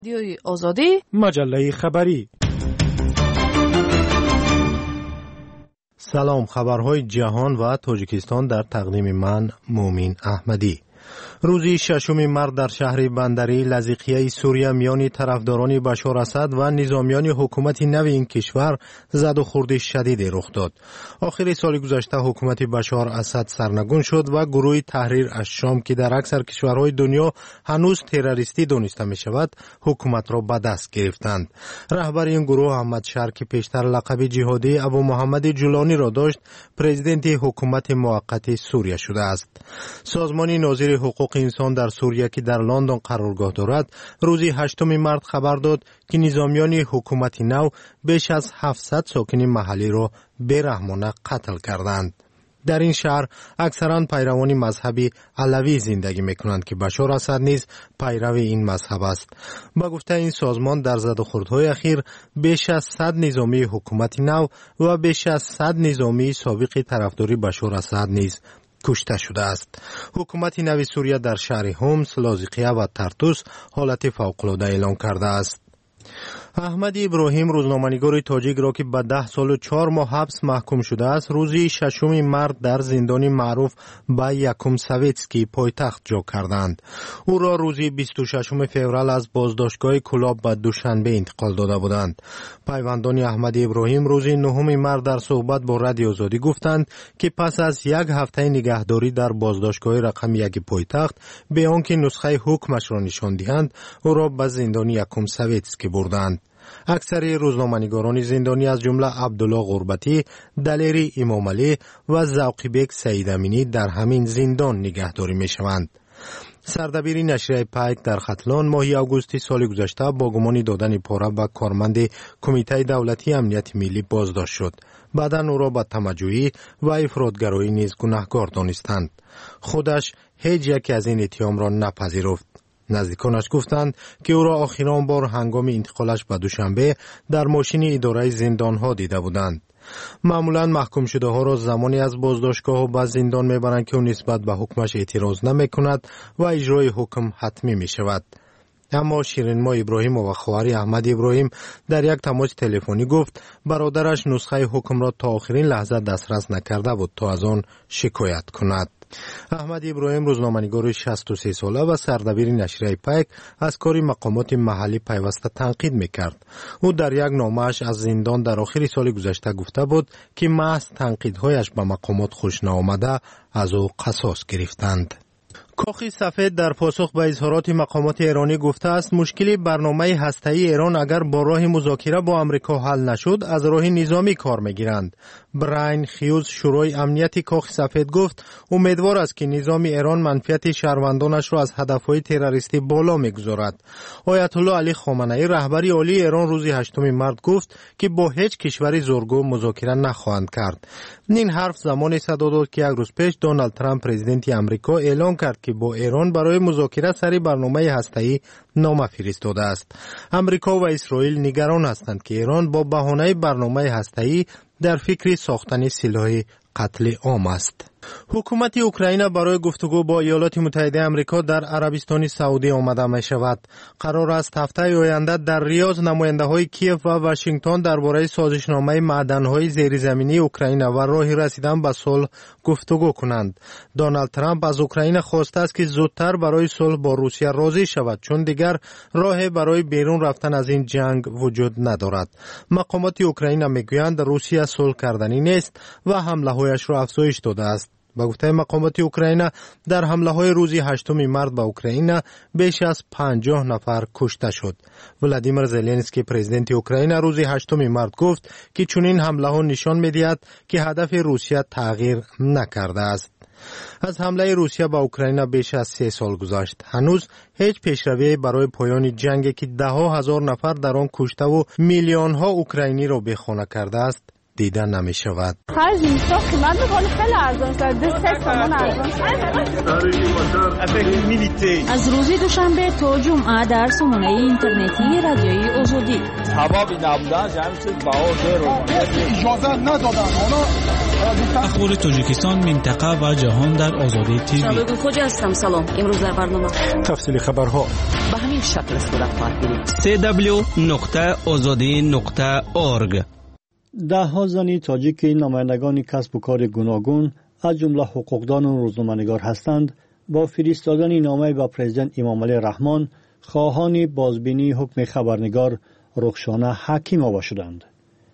رادیوی آزادی، مجله خبری. سلام، خبرهای جهان و تاجیکستان در تقدیم من مومین احمدی. روزی 6 مارس در شهر بندری لزیقیه سوریه میان طرفداران بشار اسد و نظامیان حکومت نو این کشور زد و خورد شدیدی رخ داد. آخر سال گذشته حکومت بشار اسد سرنگون شد و گروه تحریر الشام که در اکثر کشورهای دنیا هنوز تروریستی دانسته می شود حکومت را به دست گرفتند. رهبر این گروه احمد شر که پیشتر لقب جهادی ابو محمد جولانی را داشت پرزیدنت حکومت موقت سوریه شده است. سازمان ناظر حقوق انسان در سوریه که در لندن قرارگاه دارد روزی 8 مارس خبر داد که نظامیان حکومت نو بیش از 700 ساکن محلی را بیرحمانه قتل کردند. در این شهر اکثرا پیروان مذهب علوی زندگی میکنند که بشار اسد نیز پیرو این مذهب است. با گفته این سازمان در زد و خوردهای اخیر بیش از 100 نظامی حکومت نو و بیش از 100 نظامی سابق طرفداری بشار اسد نیز کشته شده است. حکومت نو سوریه در شهر هومس، لاذقیه و ترتوس حالت فوق‌العاده اعلام کرده است. احمد ابراهیم روزنامه‌نگار تاجیک را که به 10 سال و 4 ماه حبس محکوم شده است روزی 6 مارس در زندان معروف به یکم سویتسکی پایتخت جا کردند. او را روزی 26 فوریه از بازداشتگاه کلاب به دوشنبه انتقال داده بودند. پیوندان احمد ابراهیم روزی 9 مارس در صحبت با رادیو آزادی گفتند که پس از یک هفته نگهداری در بازداشتگاه رقم 1 پایتخت به آنکه نسخه حکمش را نشان دهند او را به زندان یکم سویتسکی بردند. اکثر روزنامه‌نگاران زندانی از جمله عبدالله غربتی، دلیری امامعلی و ذوقی‌بک سعید امینی در همین زندان نگهداری می‌شوند. سردبیر نشریه پیک در ختلان ماه آگوست سال گذشته با گمان دادن پاره به کارمند کمیته دولتی امنیت ملی بازداشت شد. بعداً او را به تمجویی و افراط‌گرایی نیز گناهکار دانستند. خودش هیچ یک از این اتهام را نپذیرفت. نزدیکانش گفتند که او را آخرین بار هنگام انتقالش به دوشنبه در ماشین اداره زندان‌ها دیده بودند. معمولاً محکوم شده ها را زمانی از بازداشتگاه و به زندان میبرند که او نسبت به حکمش اعتراض نمیکند و اجرای حکم حتمی می شود. اما شیرین‌ما ابراهیم و خواهر احمد ابراهیم در یک تماس تلفنی گفت برادرش نسخه حکم را تا آخرین لحظه دسترس نکرده بود تا از آن شکایت کند. احمد ابراهیم روزنامه‌نگار 63 ساله و سردبیر نشریه پیک از کار مقامات محلی پیوسته تنقید میکرد. او در یک نامه‌اش از زندان در آخر سال گذشته گفته بود که محض تنقیدهایش به مقامات خوش نآمده از او قصاص گرفتند. کاخ سفید در پاسخ به اظهارات مقامات ایرانی گفته است مشکل برنامه هسته‌ای ایران اگر با راه مذاکره با آمریکا حل نشد از راه نظامی کار میگیرند. براین خیوز شورای امنیت کاخ سفید گفت امیدوار است که نظام ایران منفعت شهروندانش را از هدفهای تروریستی بالا میگذارد. آیت الله علی خامنه‌ای رهبر عالی ایران روز 8 مارس گفت که با هیچ کشوری زورگو مذاکره نخواهند کرد. این حرف زمانی صدا داد که یک روز پیش دونالد ترامپ پرزیدنت آمریکا اعلام کرد که با ایران برای مذاکره سری برنامه هسته‌ای نامه فرستاده است. آمریکا و اسرائیل نگران هستند که ایران با بهانه برنامه هسته‌ای در فکر ساختن سلاح قتل عام است. حکومت اوکراین برای گفتگو با ایالات متحده آمریکا در عربستان سعودی آمده می شود. قرار است هفته آینده در ریاض نماینده‌های کیف و واشنگتن درباره سازشنامه معدن‌های زیرزمینی اوکراین و راه رسیدن به صلح گفتگو کنند. دونالد ترامپ از اوکراین خواسته است که زودتر برای صلح با روسیه راضی شود چون دیگر راه برای بیرون رفتن از این جنگ وجود ندارد. مقامات اوکراین میگویند روسیه صلح کردنی نیست و حمله‌هایش را افزایش داده است. با گفته مقامات اوکراین در حمله‌های روز 8 مارس به اوکراین بیش از 50 نفر کشته شد. ولادیمیر زلنسکی پرزیدنت اوکراین روز 8 مارس گفت که چنین حمله‌ها نشان می‌دهد که هدف روسیه تغییر نکرده است. از حمله روسیه به اوکراین بیش از 3 سال گذشت. هنوز هیچ پیشروی برای پایان جنگی که 10,000 نفر در آن کشته و میلیون‌ها اوکراینی را بیخانه کرده است دیده نمی شود. خرج نیستا قیمت بکنه خیلی ارزان شد. 2-3 تومان ارزان شد. از روز دوشنبه تا جمعه در سامانه اینترنتی رادیوی آزادی. هوا بی نبودن جمعی شد بها زیر اجازه ندادن. اخبار تاجیکستان، منطقه و جهان در آزادی تیوی. شبکه خوجا هستم. سلام. امروز در برنامه تفصیل خبرها به همین شکل صورت خواهد گرفت. www.azadi.org. ده‌ها زن تاجیک نمایندگان کسب و کار گوناگون از جمله حقوقدان و روزنامه‌نگار هستند با فرستادن نامه به پرزیدنت امامعلی رحمان خواهان بازبینی حکم خبرنگار رخشانه حکیم‌آوا شدند.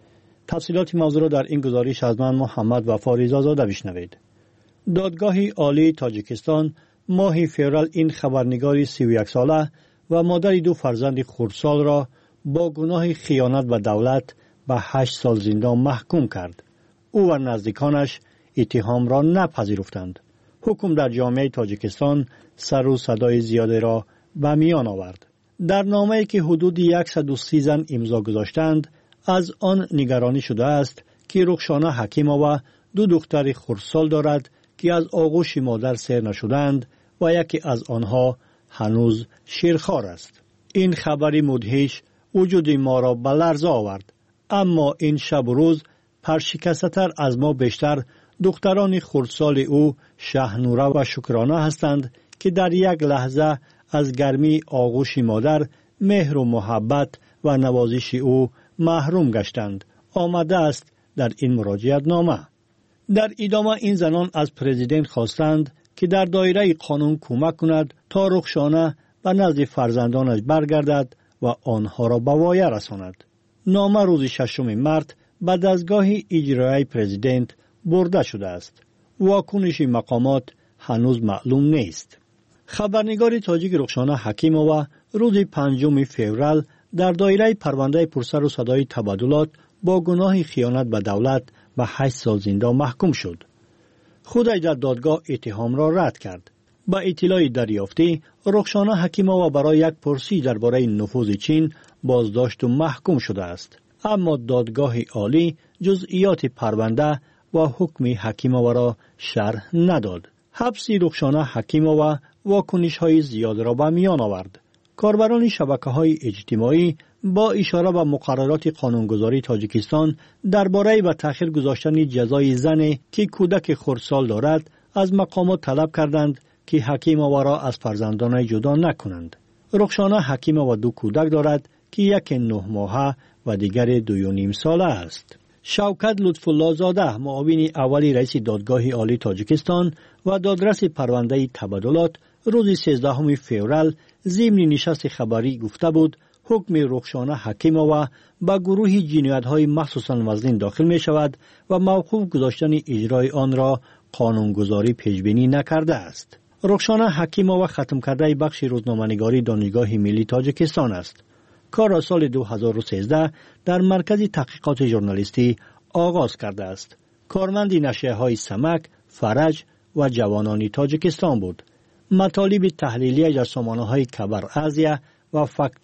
تفصیلات موضوع را در این گزارش از من محمد وفا رضازاده بشنوید. دادگاه عالی تاجیکستان ماه فوریه این خبرنگاری 31 ساله و مادر 2 فرزند خردسال را با گناه خیانت به دولت به 8 سال زندان محکوم کرد. او و نزدیکانش اتهام را نپذیرفتند. حکم در جامعه تاجیکستان سر و صدای زیاده را به میان آورد. در نامه‌ای که حدود 130 زن امضا گذاشتند، از آن نگرانی شده است که رخشانه حکیم‌آوا 2 دختر خردسال دارد که از آغوش مادر سیر نشدند و یکی از آنها هنوز شیرخوار است. این خبری مدهش وجود ما را به لرزه آورد. اما این شب و روز پرشکسته‌تر از ما بیشتر دختران خردسال او شهنوره و شکرانه هستند که در یک لحظه از گرمی آغوش مادر، مهر و محبت و نوازش او محروم گشتند. آمده است در این مراجعت نامه. در ادامه این زنان از پرزیدنت خواستند که در دایره قانون کمک کند تا رخشانه به نزد فرزندانش برگردد و آنها را به وایه رساند. نامه روز 6 مارس به دستگاه اجرایی پرزیدنت برده شده است. واکنش مقامات هنوز معلوم نیست. خبرنگار تاجیک رخشانه حکیم‌آوا روز 5 فوریه در دایره پرونده پرسر و صدای تبادلات با گناه خیانت به دولت به 8 سال زندان محکوم شد. خودش در دادگاه اتهام را رد کرد. با اطلاع دریافتی، رخشانه حکیم‌آوا برای یک پرسی درباره نفوذ چین بازداشت و محکوم شده است. اما دادگاه عالی جزئیات پرونده و حکم حکیم‌آوا را شرح نداد. حبس رخشانه حکیم‌آوا واکنش‌های زیاد را به میان آورد. کاربران شبکه‌های اجتماعی با اشاره به مقررات قانونگذاری تاجیکستان درباره به تأخیر گذاشتن جزای زنی که کودک خردسال دارد از مقامات طلب کردند که حکیم‌آوا را از فرزندانش جدا نکنند. رخشانه حکیم‌آوا 2 کودک دارد که یک 9 ماهه و دیگر 2.5 ساله است. شوکت لطف‌الله زاده، معاون اولی رئیس دادگاه عالی تاجیکستان و دادرس پرونده تبادلات، روز 13 فوریه ضمن نشست خبری گفته بود حکم رخشانه حکیم‌آوا به گروه جنایت‌های مخصوصاً وزن داخل می شود و موقوف گذاشتن اجرای آن را قانونگذاری پیشبینی نکرده است. رخشانه حکیم‌آوا ختم کرده بخش روزنامه‌نگاری دانشگاه ملی تاجیکستان است. کار را سال 2013 در مرکز تحقیقات ژورنالیستی آغاز کرده است. کارمند نشریه‌های سمک، فرج و جوانان تاجیکستان بود. مطالب تحلیلی در سامانه‌های خبر آزیا و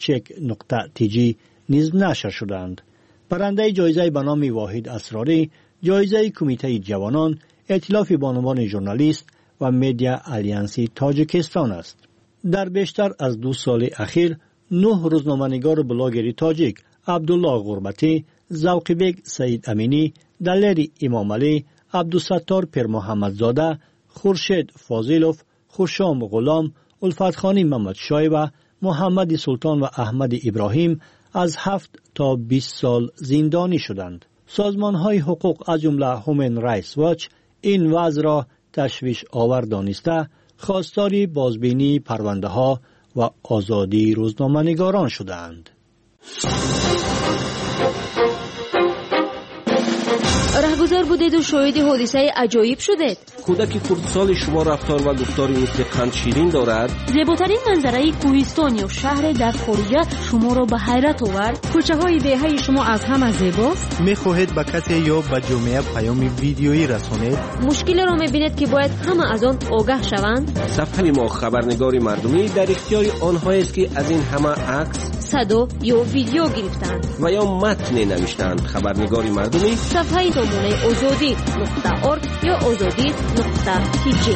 فکتچک.tg نیز نشر شدند. برنده جایزه به نام واحد اسراری، جایزه کمیته جوانان، ائتلاف بانوان ژورنالیست و مدیا آلیانسی تاجیکستان است. در بیشتر از 2 سال اخیر 9 روزنامه‌نگار و بلاگر تاجیک، عبدالله غربتی، ذوقی‌بک سعید امینی، دلیر امامعلی، عبدالستار پیرمحمدزاده، خورشید فاضلوف، خوشام غلام، الفتخانی محمد شای و محمد سلطان و احمد ابراهیم از 7 تا 20 سال زندانی شدند. سازمان‌های حقوق از جمله هومن رایتس واچ این وضع را تشویش آور دانسته خواستار بازبینی پرونده‌ها و آزادی روزنامه‌نگاران شدند. رهگذر بودید و شاهد حادثه عجایب شدید. کودک خردسال شما رفتار و گفتاری مثل قند شیرین دارد. زیباترین منظره کوهستان یا شهر در خارج شما را به حیرت آورد. کوچه های دهه شما از همه زیباست. میخواهید به کسی یا به جامعه پیام ویدیویی رسانید؟ مشکل را میبینید که باید همه از آن آگاه شوند. صفحه ما خبرنگار مردمی در اختیار آنهایی است که از این همه عکس، صدا یا ویدیو گرفتند و یا متن نوشتند. خبرنگار مردمی صفحه سامانه azadi.org یا azadi.tg.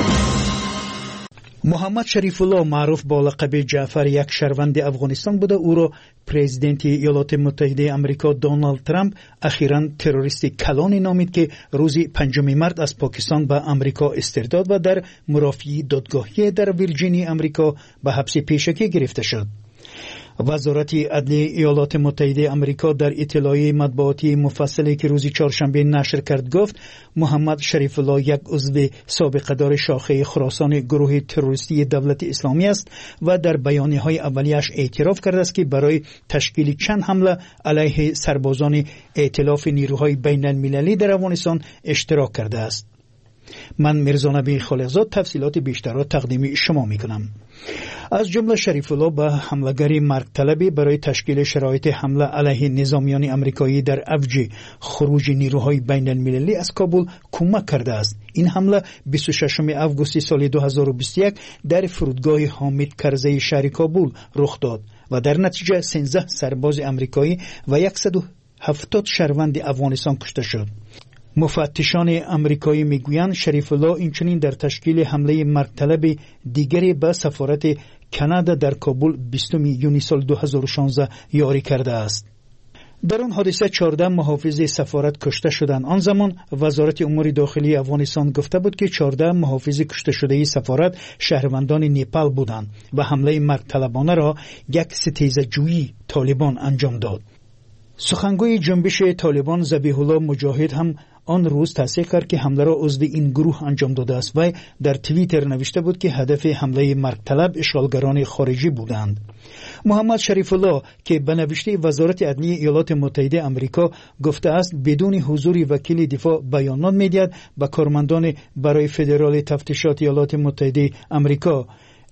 محمد شریف الله معروف با لقب جعفر یک شهروند افغانستان بوده. او را پرزیدنت ایالات متحده آمریکا دونالد ترامپ اخیراً تروریست کلانی نامید که روز 5 مارس از پاکستان به آمریکا استرداد و در مرافعی دادگاهی در ویرجینیا آمریکا به حبس پیشگی گرفته شد. وزارت عدلیه ایالات متحده آمریکا در اطلاعیه مطبوعاتی مفصلی که روز چهارشنبه نشر کرد گفت محمد شریف الله یک عضو سابقه دار شاخه خراسان گروه تروریستی دولت اسلامی است و در بیانیه‌های اولیه‌اش اعتراف کرده است که برای تشکیل چند حمله علیه سربازان ائتلاف نیروهای بین المللی در افغانستان اشتراک کرده است. من میرزا نبی خالقزاد تفصیلات بیشتر را تقدیم شما میکنم. از جمله شریف الله به حمله‌گری مرگ طلبی برای تشکیل شرایط حمله علیه نظامیان آمریکایی در اوج خروج نیروهای بین المللی از کابل کمک کرده است. این حمله 26 آگوست سال 2021 در فرودگاه حامد کرزی شهر کابل رخ داد و در نتیجه 13 سرباز آمریکایی و 170 شهروند افغانستان کشته شد. مفتشان آمریکایی میگویند شریف الله اینچنین در تشکیل حمله مرگ طلب دیگری به سفارت کانادا در کابل 20 یونیو سال 2016 یاری کرده است. در آن حادثه 14 محافظ سفارت کشته شدند. آن زمان وزارت امور داخلی افغانستان گفته بود که 14 محافظ کشته شده سفارت شهروندان نیپال بودند و حمله مرگ طلبانه را یک ستیزه جویی طالبان انجام داد. سخنگوی جنبش طالبان ذبیح الله مجاهد هم آن روز تصدیق کرد که حمله را عضو این گروه انجام داده است و در توییتر نوشته بود که هدف حمله مرگ طلب اشغالگران خارجی بودند. محمد شریف الله که به نوشته وزارت عدلیه ایالات متحده آمریکا گفته است بدون حضور وکیل دفاع بیانات می‌دهد به کارمندان برای فدرال تفتیشات ایالات متحده آمریکا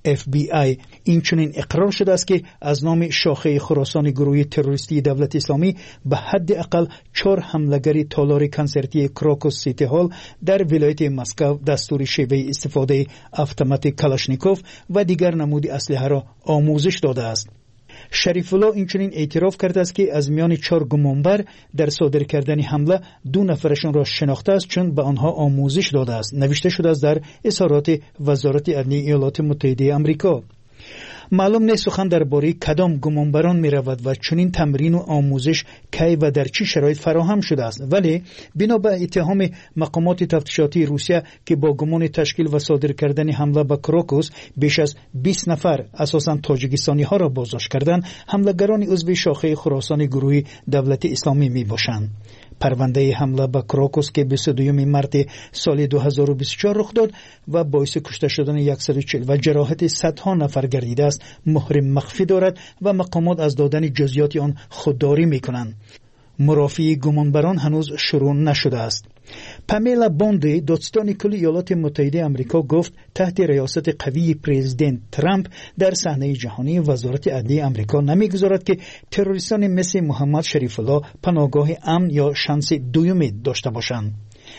FBI اینچنین اقرار شده است که از نام شاخه خراسان گروه تروریستی دولت اسلامی به حد اقل 4 حمله‌گر تالار کنسرتی کراکوس سیتی هال در ولایت مسکو دستور شیوه استفاده اتومات کلاشنیکوف و دیگر نمود اسلحه را آموزش داده است. شریف الله اینچنین اعتراف کرده است که از میان 4 گمانبر در صادر کردن حمله 2 نفرشان را شناخته است چون به آنها آموزش داده است. نوشته شده است در اظهارات وزارت عدلیه ایالات متحده آمریکا. معلوم نیست سخن درباره کدام گمانبران می رود و چنین تمرین و آموزش کی و در چه شرایط فراهم شده است، ولی بنا به اتهام مقامات تفتیشاتی روسیه که با گمان تشکیل و صادر کردن حمله به کراکوس بیش از 20 نفر اساساً تاجیکستانی ها را بازداشت کردند، حمله‌گران عضو شاخه خراسان گروه دولت اسلامی می باشند. پرونده حمله به کراکوس که 22 مارس سال 2024 رخ داد و باعث کشته شدن 140 و جراحت صدها نفر گردیده است مهر مخفی دارد و مقامات از دادن جزئیات آن خودداری می‌کنند. مرافعی گمانبران هنوز شروع نشده است. پامیلا بوندی دادستان کل ایالات متحده آمریکا گفت تحت ریاست قوی پرزیدنت ترامپ در صحنه جهانی وزارت عدلیه آمریکا نمیگذارد که تروریستان مثل محمد شریف الله پناهگاه امن یا شانس دومی داشته باشند.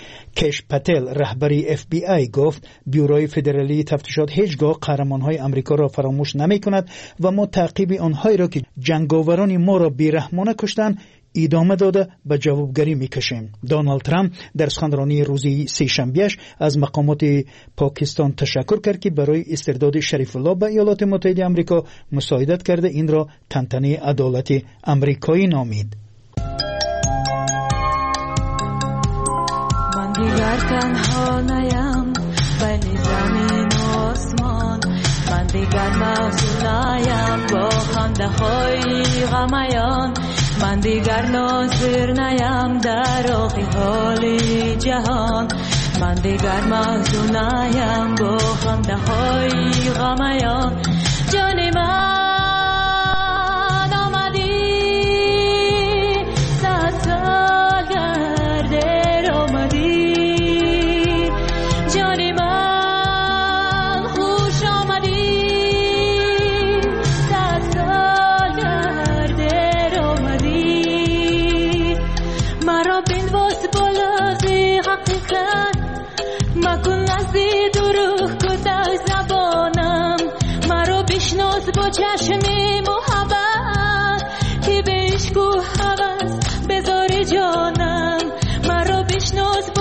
کش پتل رهبری FBI گفت بیوروی فدرالی تفتیشات هیچگاه قهرمانهای آمریکا را فراموش نمی‌کند و ما تعقیب آنهایی را که جنگاوران ما را بیرحمانه کشتند ادامه داده به جوابگری میکشیم. دونالد ترامپ در سخنرانی روزی سه‌شنبه‌اش از مقامات پاکستان تشکر کرد که برای استرداد شریف الله به ایالات متحده آمریکا مساعدت کرده این را تنتنه عدالت آمریکایی نامید. من دیگر تنها نیم بین زمین و آسمان، من دیگر محزون نیم با خنده های غمیان، من دیگر ناظر نیم در حال جهان، من دیگر محزون نیم با خنده های غمیان. جان من آمدی 100 سال گرده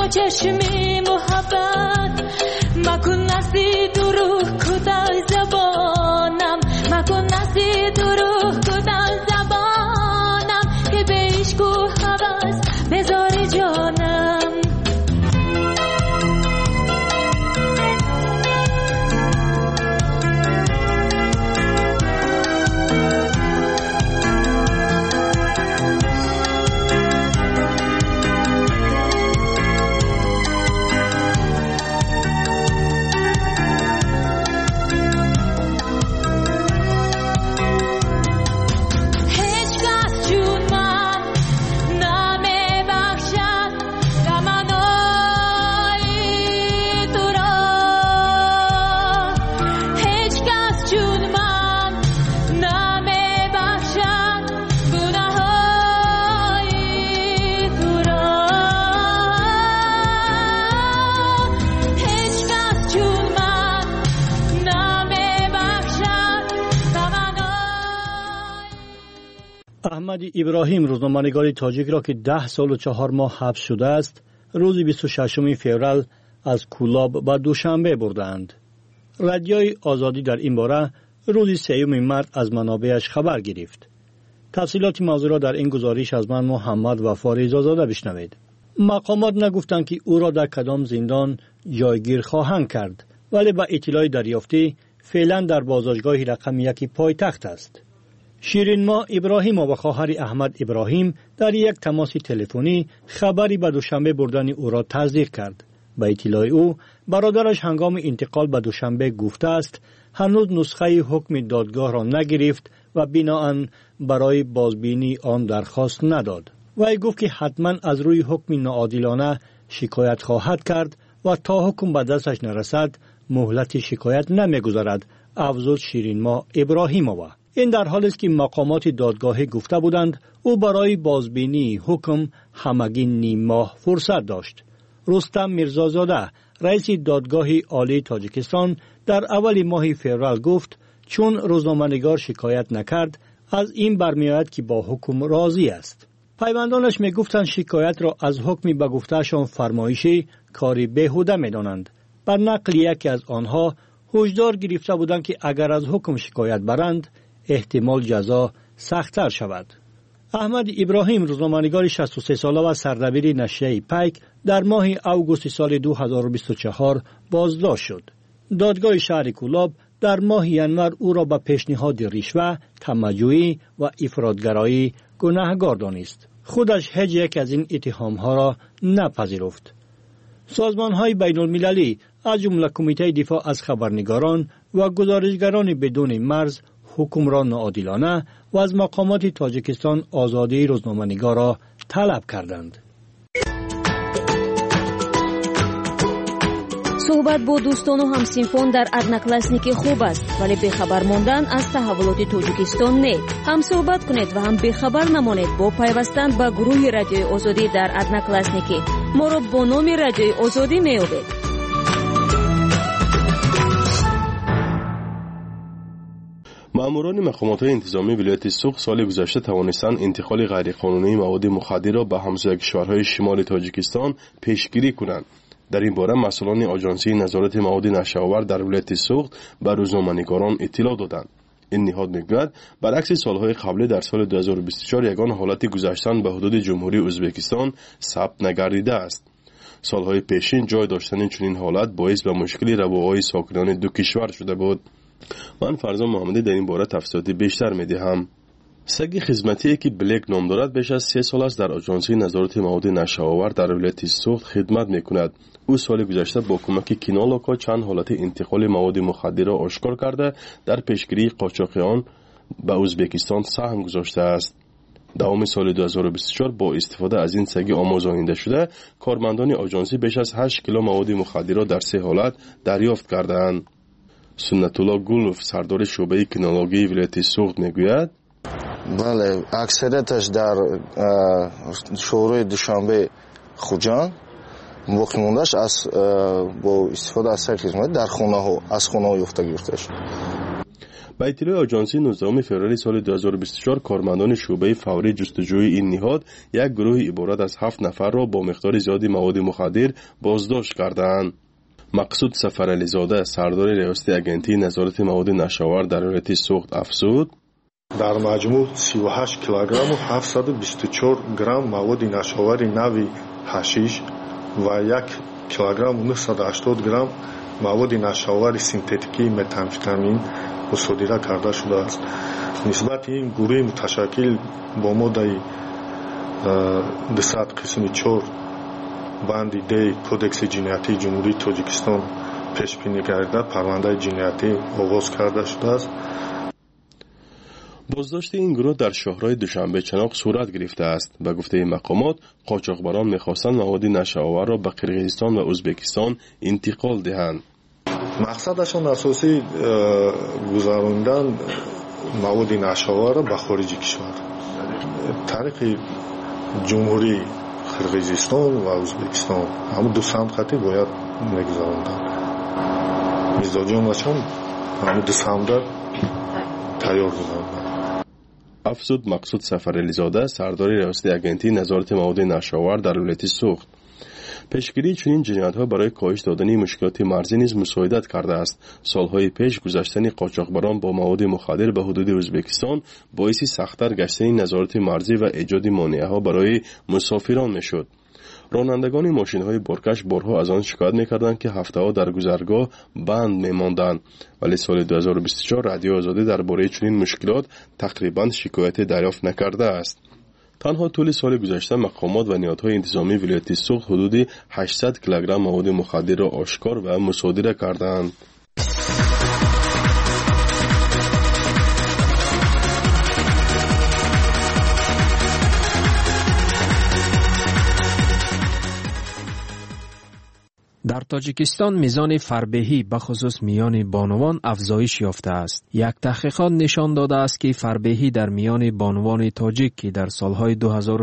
چشمی محبت مکن نزدیک روح کدای زبانم مکن نزدیک روح کدای زبانم که به عشق و هوس بذاری جانم احمد ابراهیم روزنامه‌نگار تاجیک را که 10 سال و 4 ماه حبس شده است روز 26 فوریه از کولاب به دوشنبه بردند. رادیوی آزادی در این باره روز 3 مارس از منابعش خبر گرفت. تفصیلات موضوع را در این گزارش از من محمد وفا رضازاده بشنوید. مقامات نگفتند که او را در کدام زندان جایگیر خواهند کرد، ولی با اطلاع دریافتی فعلا در بازداشتگاه رقم 1 پایتخت است. شیرین ماه ابراهیم و خواهر احمد ابراهیم در یک تماس تلفنی خبری به دوشنبه بردن او را تصدیق کرد. با اطلاع او برادرش هنگام انتقال به دوشنبه گفته است هنوز نسخه حکم دادگاه را نگرفت و بنااً برای بازبینی آن درخواست نداد. وی گفت که حتما از روی حکم ناعادلانه شکایت خواهد کرد و تا حکم به دستش نرسد مهلت شکایت نمیگذارد. افزود شیرین ماه ابراهیمووا. این در حالی است که مقامات دادگاه گفته بودند او برای بازبینی حکم همگی نیم ماه فرصت داشت. رستم میرزازاده رئیس دادگاه عالی تاجیکستان در اول ماه فوریه گفت چون روزنامه‌نگار شکایت نکرد از این برمیآید که با حکم راضی است. پیوندانش میگفتند شکایت را از حکمی به گفتهشان فرمایشی کاری بیهوده میدانند. بر نقل یکی از آنها هشدار گرفته بودند که اگر از حکم شکایت برند احتمال جزا سخت‌تر شود. احمد ابراهیم روزنامه‌نگار 63 ساله و سردبیر نشریه پیک در ماه اوگوست سال 2024 بازداشت شد. دادگاه شهر کولاب در ماه ژانویه او را به پیشنهاد رشوه، تمجویی و افراطگرایی گناهکار دانست. خودش هیچ یک از این اتهام‌ها را نپذیرفت. سازمان‌های بین‌المللی از جمله کمیته دفاع از خبرنگاران و گزارشگران بدون مرز حکم را ناعادلانه و از مقامات تاجیکستان آزادی روزنامه‌نگار را طلب کردند. صحبت با دوستان و همسنفان در ادناکلاسنیک خوب است، ولی بخبر ماندن از تحولات تاجیکستان نه. هم صحبت کنید و هم بخبر نمانید با پیوستن به گروه رادیوی آزادی در ادناکلاسنیک. ما را با نام رادیوی آزادی میابید. ماموران مقامات انتظامی ولایت سوق سال گذشته توانستند انتقال غیرقانونی مواد مخدر را به همسایه کشورهای شمال تاجیکستان پیشگیری کنند. در این باره مسئولان آژانسی نظارت مواد نشه‌آور در ولایت سوق به روزنامه‌نگاران اطلاع دادند. این نهاد میگوید برعکس سالهای قبلی در سال 2024 یگان حالت گذشتن به حدود جمهوری ازبکستان ثبت نگردیده است. سالهای پیشین جای داشتن چنین حالت باعث به مشکلی رفاهای ساکنان دو کشور شده بود. من فرزان محمدی در این باره تفصیلات بیشتر میدهم. سگ خدمتی که بلک نام دارد بیش از 3 سال است در آژانس نظارت مواد نشه‌آور در ولایت سوخت خدمت میکند. او سال گذشته با کمک کینالاکا چند حالت انتقال مواد مخدر را آشکار کرده در پیشگیری قاچاق آن به ازبکستان سهم گذاشته است. دوام سال 2024 با استفاده از این سگ آموزانیده شده کارمندان آژانسی بیش از 8 کیلو مواد مخدر را در 3 حالت دریافت کردند. سنت الله گلوف سردار شعبه کینولوژی ولایت سوخت میگوید بله اکثریتش در شوروی دوشنبه خوجان باقی موندهش از با استفاده از سگ خدمت در خانه ها از خانه ها یافته گرفته شد. با اطلاع آژانسی 19 فوریه سال 2024 کارمندان شعبه فوری جستجوی این نهاد یک گروه عبارت از 7 نفر را با مقدار زیادی مواد مخدر بازداشت کردند. مقصود سفرعلی زاده سردار ریاستی اگنتی نظارت مواد نشاور در ولایت سوخت افزود: در مجموع 38 کیلوگرم و 724 گرم مواد نشاور نوی حشیش و 1 کیلوگرم و 980 گرم مواد نشاور سینتتیکی متامفетамین مصادره کرده شده است. نسبت این گروه متشکل با ماده 200 قسم 4 بند دی کودکس جنایتی جمهوری تاجیکستان پیش بینی گردد پرونده جنایتی آغاز کرده شده است. بازداشت این گروه در شهرهای دوشنبه چناق صورت گرفته است. به گفته مقامات قاچاقبران می‌خواستند مواد نشاور را به قرقیزستان و ازبکستان انتقال دهند. مقصدشان اساسی گذراندن مواد نشاور را به خارج کشور طریق جمهوری قرقیزستان و ازبکستان همون دو سمت خطی باید میگذراندن. مزاجیانشان همون دو سمت تیار بودند. افزود مقصود سفرعلی زاده سردار ریاستی اگنتی نظارت مواد نشاور در ولایت سوخت. پیشگیری چنین جنایت‌ها برای کاهش دادن مشکلات مرزی نیز مساعدت کرده است. سالهای پیش گذشتن قاچاقبران با مواد مخدر به حدود ازبکستان باعث سخت‌تر گشتن نظارت مرزی و ایجاد مانع‌ها برای مسافران می‌شد. رانندگان ماشین‌های بارکش بارها از آن شکایت می‌کردند که هفته‌ها در گذرگاه بند می‌ماندند، ولی سال 2024 رادیو آزادی درباره چنین مشکلات تقریباً شکایت دریافت نکرده است. تنها طول سال گذشته مقامات و نهادهای انتظامی ولایت سوخت حدود 800 کیلوگرم مواد مخدر را آشکار و مصادره کردند. در تاجیکستان میزان فربهی به خصوص میان بانوان افزایش یافته است. یک تحقیقات نشان داده است که فربهی در میان بانوان تاجیک که در سالهای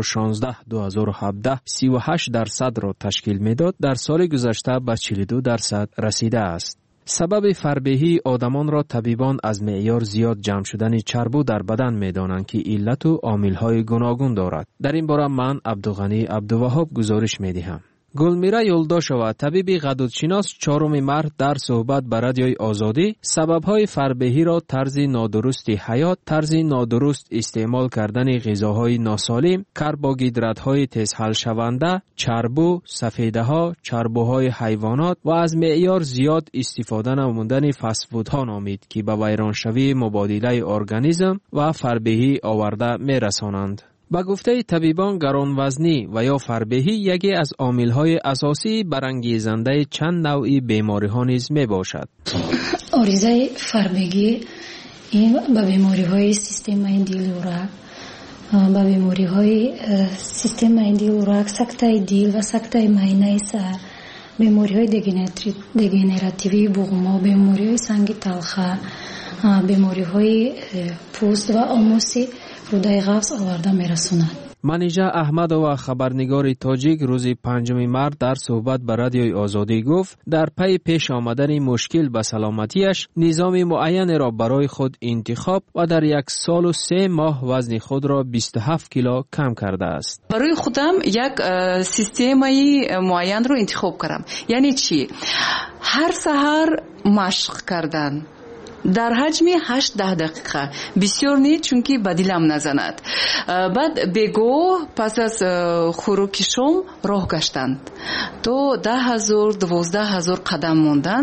2016-2017 38% را تشکیل میداد، در سال گذشته به 42% رسیده است. سبب فربهی آدمان را طبیبان از معیار زیاد جمع شدن چربو در بدن می‌دانند که علت و عامل‌های گوناگون دارد. در این باره من عبدالغنی عبدالوهاب گزارش می‌دهم. گلمیرا یولداشова طبیب غدودشناس 4 مارس در صحبت با رادیوی آزادی سبب‌های فربهی را طرز نادرست حیات، طرز نادرست استعمال کردن غذاهای ناسالم، کربوهیدرات‌های تیزحل شونده، چربو، سفیده‌ها، چربوهای حیوانات و از معیار زیاد استفاده نمودن فست فودها نامید که به ویرانشوی مبادله ارگانیسم و فربهی آورده می‌رسانند. با گفته طبیبان گرانوزنی و یا فربهی یکی از عامل‌های اساسی برانگیزنده چند نوعی بیماری‌ها نیز میباشد. آریزه فربگی این به بیماری‌های سیستم دل و رگ، به بیماری‌های سیستم دل و رگ، سکته دل و سکته معده سر، بیماری‌های دگنراتیوی بوم، بیماری‌های سنگ تلخه، بیماری‌های پوست و آموسی رودای غفص آورده میرسوند. منیژه احمدова خبرنگار تاجیک روز 5 مارس در صحبت با رادیوی آزادی گفت در پی پیش آمدن مشکل به سلامتیش نظام معین را برای خود انتخاب و در 1 سال و 3 ماه وزن خود را 27 کیلو کم کرده است. برای خودم یک سیستمی معین رو انتخاب کردم. یعنی چی؟ هر سحر مشق کردن در حجم 8-10 دقیقه بسیار نیست، چونکی به دلم نزند. بعد بگو پس از خوراک شام راه گشتند تو 10,000-12,000 قدم موندن.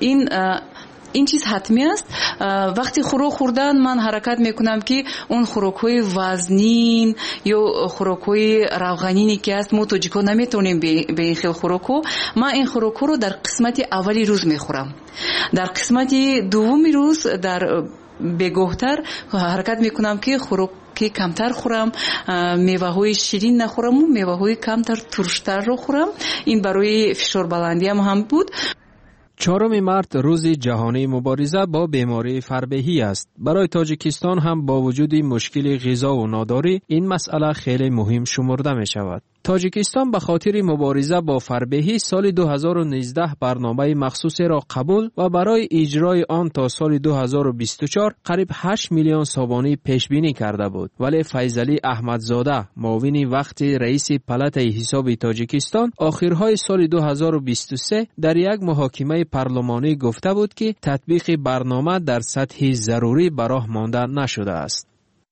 این چیز حتمی است. وقتی خوراک خوردن من حرکت میکنم که اون خوراک‌های وزنین یا خوراک‌های روغنینی که است ما تاجیک‌ها نمیتونیم به این خیل خوراکو. من این خوراکو رو در قسمت اولی روز میخورم. در قسمت دومی روز در بگوهتر حرکت میکنم که خوراکی کمتر خورم، میوه‌های شیرین نخورم و میوه‌های کمتر ترشتر رو خورم. این برای فشار بلندی هم بود. 4 مارس روز جهانی مبارزه با بیماری فربهی است. برای تاجیکستان هم با وجود مشکل غذا و ناداری این مسئله خیلی مهم شمرده می شود. تاجیکستان به خاطر مبارزه با فربهی سال 2019 برنامه مخصوصی را قبول و برای اجرای آن تا سال 2024 قریب 8 میلیون سوبانی پیش بینی کرده بود. ولی فیضعلی احمدزاده معاون وقت رئیس پلات حساب تاجیکستان آخرهای سال 2023 در یک محاکمه پارلمانی گفته بود که تطبیق برنامه در سطح ضروری به راه مانده نشده است.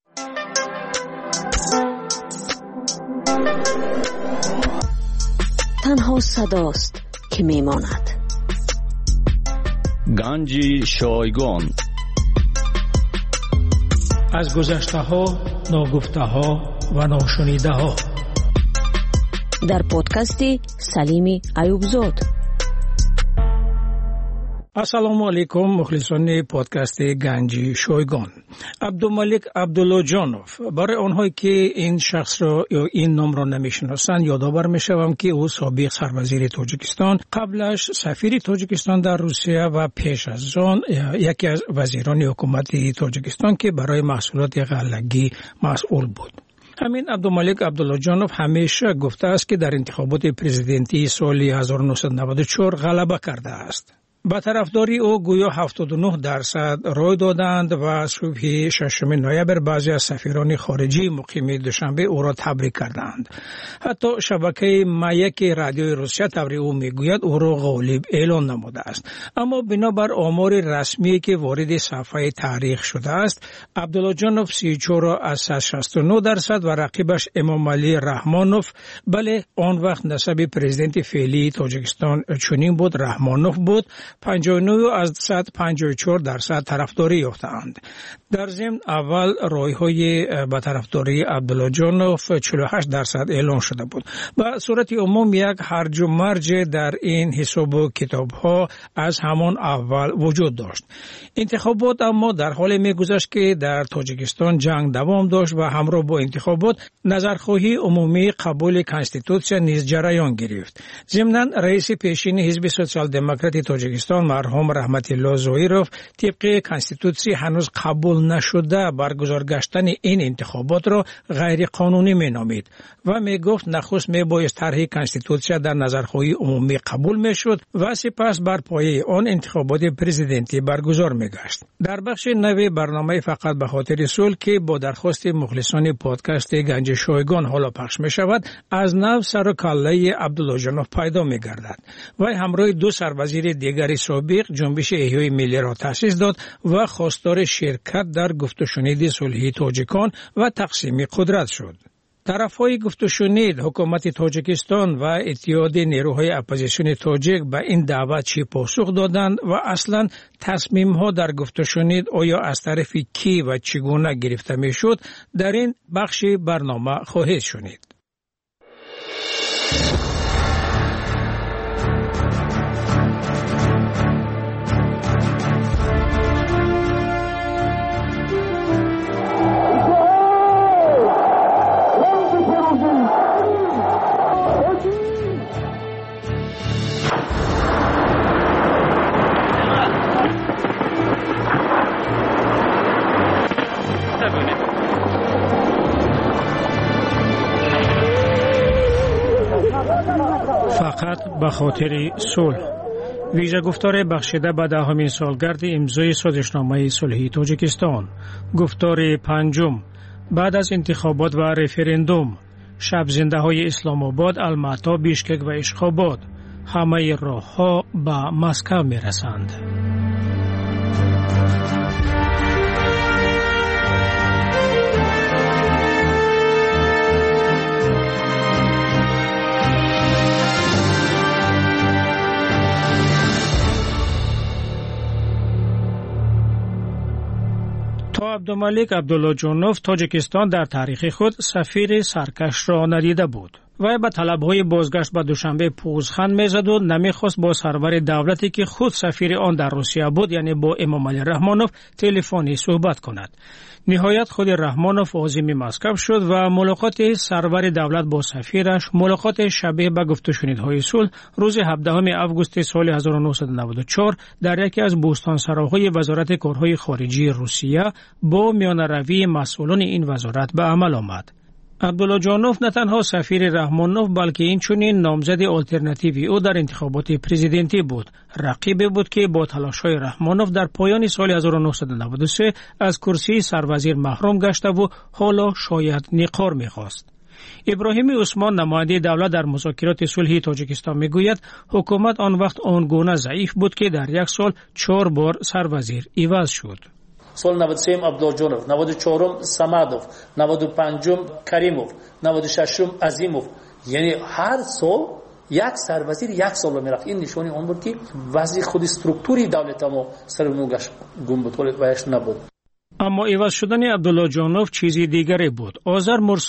تنها صداست که میماند. گنج شایگان. از گذشته ها، ناگفته ها و ناشنیده ها. در پادکست سلیم ایوبزاد. السلام علیکم مخلصان پادکست گنج شایگان. عبدالملک عبدالله جانوف. برای آنهایی که این شخص را یا این نام را نمیشناسند یادآور میشوم که او سابق سروزیر تاجیکستان، قبلش سفیر تاجیکستان در روسیه و پیش از آن یکی از وزیران حکومت تاجیکستان که برای محصولات غله‌ای مسئول بود. همین عبدالملک عبدالله جانوف همیشه گفته است که در انتخابات پرزیدنتی سال 1994 غلبه کرده است. با طرفداری او گویا 79% رای دادند و صبح 6 نوامبر بعضی از سفیران خارجی مقیم دوشنبه او را تبریک کردند. حتی شبکه مایک رادیوی روسیه تبریک او میگوید او را غالب اعلان نموده است. اما بنابر آمار رسمی که وارد صفحه تاریخ شده است، عبدالله جانوف 34.69% و رقیبش امام علی رحمانوف، بله آن وقت نسب پرزیدنت فعلی تاجیکستان چنین بود، رحمانوف بود، 59.54% طرفداری یافتند. در ضمن اول رای‌های با طرفداری عبدالله جانوف 48% اعلان شده بود. به صورت عموم یک هرج و مرج در این حساب و کتاب‌ها از همان اول وجود داشت. انتخابات اما در حال می‌گذشت که در تاجیکستان جنگ دوام داشت و همراه با انتخابات نظرخواهی عمومی قبول کنستیتوسیون نیز جریان گرفت. ضمناً رئیس پیشین حزب سوسیال دموکرات تاجیکستان مرحوم رحمت الله زویروف طبق کنستیتوسی هنوز قبول نشده برگزار گشتن این انتخابات را غیر قانونی مینامید و میگفت نخست میبایست طرح کنستیتوسی در نظرخواهی عمومی قبول میشد و سپس بر پایه آن انتخابات پرزیدنتی برگزار میگشت. در بخش نوی برنامه فقط به خاطر صلح که با درخواست مخلصان پادکست گنج شایگان حالا پخش میشود، از نو سر و کله عبدالله جانوف پیدا میگردد و همراه دو سروزیر دیگری سابق جنبش احیای ملی را تأسیس داد و خواستار شرکت در گفت و شنید صلحی تاجیکان و تقسیم قدرت شد. طرفهای گفت و شنید حکومت تاجیکستان و اتحاد نیروهای اپوزیسیون تاجیک به این دعوت چی پاسخ دادند و اصلا تصمیم ها در گفت و شنید آیا از طرف کی و چگونه گرفته می شد در این بخش برنامه خواهید شنید. فقط به خاطر صلح. ویژه گفتار بخشیده به 10مین سالگرد امضای سازشنامه صلحی تاجیکستان. گفتار پنجم بعد از انتخابات و رفراندوم. شب زنده های اسلام آباد، الماتا، بیشکک و اشخاباد. همه راه ها به مسکو می رسند. عبدالملک عبدالله جانوف تاجیکستان در تاریخ خود سفیر سرکش را ندیده بود. و به طلب‌های بازگشت به دوشنبه پوزخند می‌زد و نمی‌خواست با سرور دولتی که خود سفیر آن در روسیه بود یعنی با امام علی رحمانوف تلفنی صحبت کند. نهایت خود رحمانوف عازم مسکو شد و ملاقات سرور دولت با سفیرش ملاقات شبیه به گفت و شنیدهای صلح روز 17 آگوست سال 1994 در یکی از بوستانسراهای وزارت کارهای خارجی روسیه با میانه‌روی مسئولان این وزارت به عمل آمد. عبدالله جانوف نه تنها سفیر رحمانوف بلکه اینچنین نامزد آلترناتیوی او در انتخابات پرزیدنتی بود. رقیبی بود که با تلاش‌های رحمانوف در پایان سال 1993 از کرسی سروزیر محروم گشته و حالا شاید نقار می‌خواست. ابراهیم عثمان نماینده دولت در مذاکرات صلحی تاجیکستان میگوید حکومت آن وقت آنگونه ضعیف بود که در یک سال 4 بار سروزیر عوض شد. سال 93 عبدالله جانوف، 94 سمدوف، 95 کریموف، 96 عظیموف، یعنی هر سال یک سروزیر یک سال میرفت. این نشانی آن بود که وضع خود استرکتوری دولت ما سرنوگش گم بود و نبود. اما عوض شدن عبدالله جانوف چیزی دیگری بود. آذر